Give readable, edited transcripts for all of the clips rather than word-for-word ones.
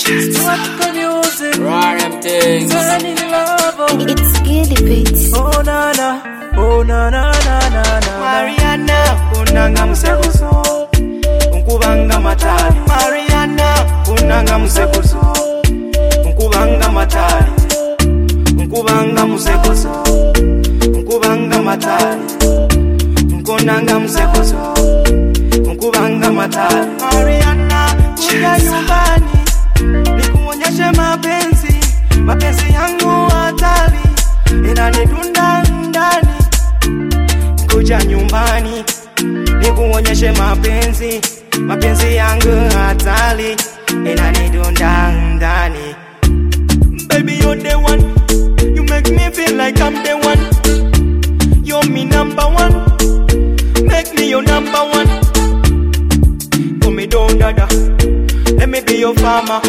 Stuart music. Run them things. Turning love. It's Gilly Beats. Oh na na. Oh na na na na na. Mariana kunanga msekuzo Nkubanga matali Mariana kunanga msekuzo Nkubanga matali Nkubanga msekuzo Nkubanga matali Nkunanga msekuzo Nkubanga matali Mariana kuja nyumbani nikuonyeshe mapenzi mapenzi yangu hatari inanidunda ndani kuja nyumbani nikuonyeshe mapenzi mapenzi yangu hatari inanidunda ndani. Baby you're the one, you make me feel like I'm the one, you're me number one, make me your number one. Put me down dada, let me be your farmer.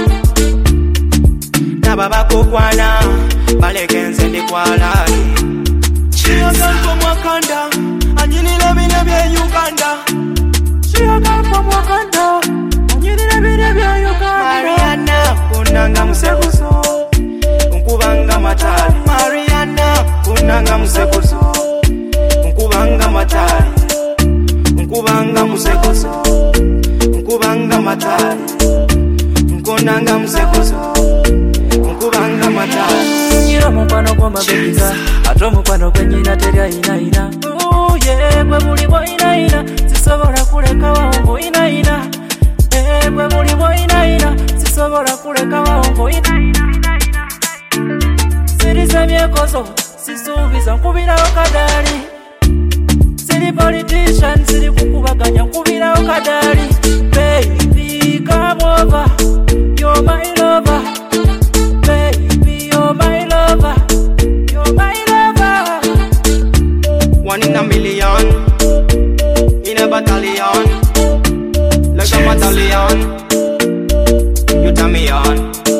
Na baba kukwana, balegenze ndi kwalali. She a girl from Wakanda, and you need a Uganda. She a girl from Wakanda, and you need a Uganda. Mariana, kunanga msekuzo, nkubanga matali. Mariana, kunanga msekuzo, nkubanga matali. Nkubanga msekuzo, nkubanga matali. Nkunanga msekuzo, nkubanga matali. Nyira mukwano kwa mabebiza Ato mukwano kwe nyina terya ina. Oh yeah, kwe mulibo ina. Sisobola kuleka waongo ina. Kwe mulibo ina. Sisobola kuleka waongo ina. Siriza myekozo sisuubiza nkubirawo kadali. Siri politician siri kukubaganya nkubirawo kadali. Baby come over, you're my lover. Baby you're my lover, you're my lover. One in a million, in a battalion, like a battalion. You turn me on.